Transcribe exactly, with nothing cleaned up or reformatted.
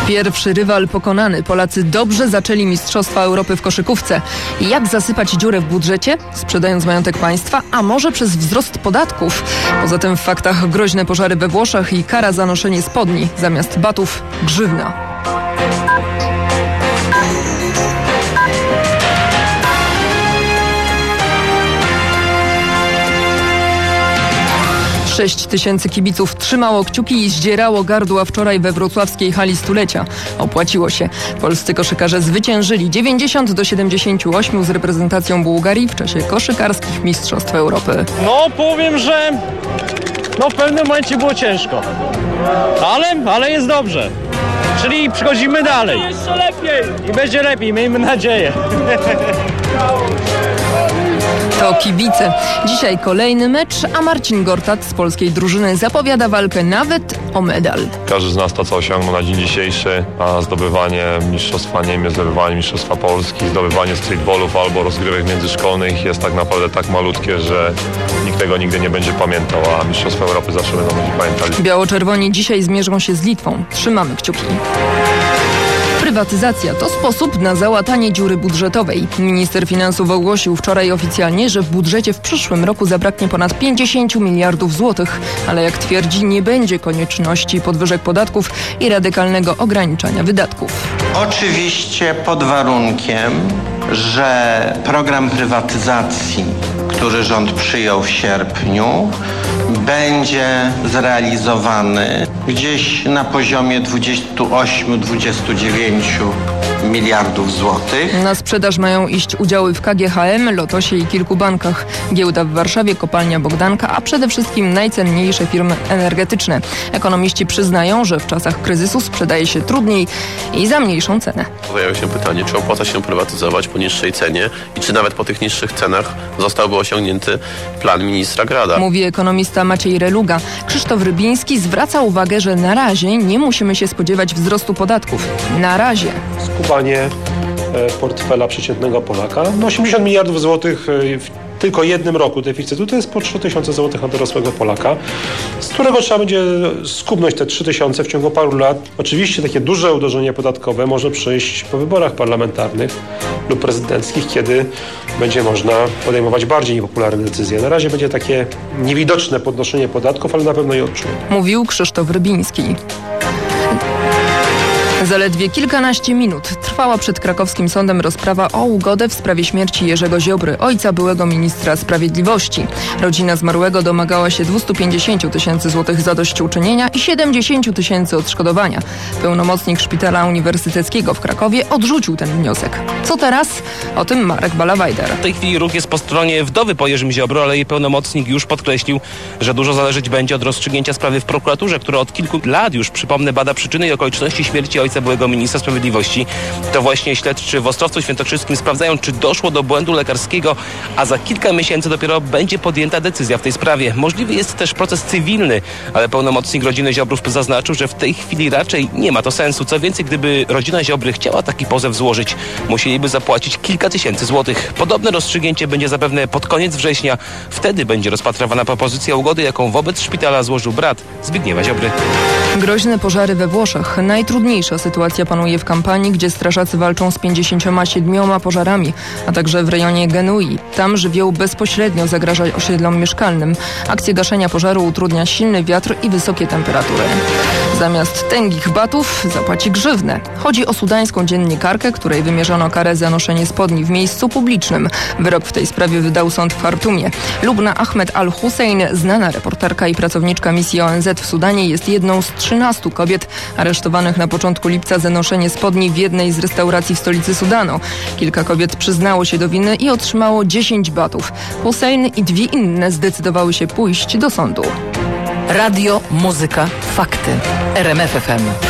Pierwszy rywal pokonany. Polacy dobrze zaczęli Mistrzostwa Europy w koszykówce. Jak zasypać dziurę w budżecie? Sprzedając majątek państwa, a może przez wzrost podatków? Poza tym w faktach groźne pożary we Włoszech i kara za noszenie spodni. Zamiast batów grzywna. Sześć tysięcy kibiców trzymało kciuki i zdzierało gardła wczoraj we wrocławskiej hali stulecia. Opłaciło się. Polscy koszykarze zwyciężyli dziewięćdziesiąt do siedemdziesięciu ośmiu z reprezentacją Bułgarii w czasie koszykarskich Mistrzostw Europy. No powiem, że no w pewnym momencie było ciężko. Ale, ale jest dobrze. Czyli przechodzimy dalej. Jeszcze lepiej. I będzie lepiej, miejmy nadzieję. To kibice. Dzisiaj kolejny mecz, a Marcin Gortat z polskiej drużyny zapowiada walkę nawet o medal. Każdy z nas to, co osiągnął na dzień dzisiejszy, a zdobywanie Mistrzostwa Niemiec, zdobywanie Mistrzostwa Polski, zdobywanie streetballów albo rozgrywek międzyszkolnych jest tak naprawdę tak malutkie, że nikt tego nigdy nie będzie pamiętał, a Mistrzostwa Europy zawsze będą ludzi pamiętali. Biało-czerwoni dzisiaj zmierzą się z Litwą. Trzymamy kciuki. Prywatyzacja to sposób na załatanie dziury budżetowej. Minister finansów ogłosił wczoraj oficjalnie, że w budżecie w przyszłym roku zabraknie ponad pięćdziesiąt miliardów złotych, ale jak twierdzi, nie będzie konieczności podwyżek podatków i radykalnego ograniczania wydatków. Oczywiście pod warunkiem, że program prywatyzacji, który rząd przyjął w sierpniu, będzie zrealizowany gdzieś na poziomie dwudziestu ośmiu do dwudziestu dziewięciu miliardów złotych. Na sprzedaż mają iść udziały w K G H M, Lotosie i kilku bankach. Giełda w Warszawie, kopalnia Bogdanka, a przede wszystkim najcenniejsze firmy energetyczne. Ekonomiści przyznają, że w czasach kryzysu sprzedaje się trudniej i za mniejszą cenę. Pojawia się pytanie, czy opłaca się prywatyzować po niższej cenie i czy nawet po tych niższych cenach zostałby osiągnięty plan ministra Grada. Mówi ekonomista Maciej Reluga. Krzysztof Rybiński zwraca uwagę, że na razie nie musimy się spodziewać wzrostu podatków. Na razie. Skubanie portfela przeciętnego Polaka. No osiemdziesiąt miliardów złotych w tylko jednym roku deficytu to jest po trzy tysiące złotych na dorosłego Polaka, z którego trzeba będzie skubnąć te trzy tysiące w ciągu paru lat. Oczywiście takie duże uderzenie podatkowe może przyjść po wyborach parlamentarnych lub prezydenckich, kiedy będzie można podejmować bardziej niepopularne decyzje. Na razie będzie takie niewidoczne podnoszenie podatków, ale na pewno je odczują. Mówił Krzysztof Rybiński. Zaledwie kilkanaście minut trwała przed krakowskim sądem rozprawa o ugodę w sprawie śmierci Jerzego Ziobry, ojca byłego ministra sprawiedliwości. Rodzina zmarłego domagała się dwieście pięćdziesiąt tysięcy złotych zadośćuczynienia i siedemdziesiąt tysięcy odszkodowania. Pełnomocnik Szpitala Uniwersyteckiego w Krakowie odrzucił ten wniosek. Co teraz? O tym Marek Balawajder. W tej chwili ruch jest po stronie wdowy po Jerzym Ziobro, ale jej pełnomocnik już podkreślił, że dużo zależeć będzie od rozstrzygnięcia sprawy w prokuraturze, która od kilku lat już, przypomnę, bada przyczyny i okoliczności śmierci ojca byłego ministra sprawiedliwości. To właśnie śledczy w Ostrowcu Świętokrzyskim sprawdzają, czy doszło do błędu lekarskiego, a za kilka miesięcy dopiero będzie podjęta decyzja w tej sprawie. Możliwy jest też proces cywilny, ale pełnomocnik rodziny Ziobrów zaznaczył, że w tej chwili raczej nie ma to sensu. Co więcej, gdyby rodzina Ziobry chciała taki pozew złożyć, musieliby zapłacić kilka tysięcy złotych. Podobne rozstrzygnięcie będzie zapewne pod koniec września. Wtedy będzie rozpatrywana propozycja ugody, jaką wobec szpitala złożył brat Zbigniewa Ziobry. Groźne pożary we Włoszech. Najtrudniejsza sytuacja panuje w Kampanii, gdzie strażacy walczą z pięćdziesięcioma siedmioma pożarami, a także w rejonie Genui. Tam żywioł bezpośrednio zagraża osiedlom mieszkalnym. Akcję gaszenia pożaru utrudnia silny wiatr i wysokie temperatury. Zamiast tęgich batów zapłaci grzywnę. Chodzi o sudańską dziennikarkę, której wymierzono karę za noszenie spodni w miejscu publicznym. Wyrok w tej sprawie wydał sąd w Chartumie. Lubna Ahmed Al-Hussein, znana reporterka i pracowniczka misji O N Z w Sudanie, jest jedną z trzynastu kobiet aresztowanych na początku lipca za noszenie spodni w jednej z restauracji w stolicy Sudanu. Kilka kobiet przyznało się do winy i otrzymało dziesięć batów. Hussein i dwie inne zdecydowały się pójść do sądu. Radio, muzyka, fakty. R M F F M.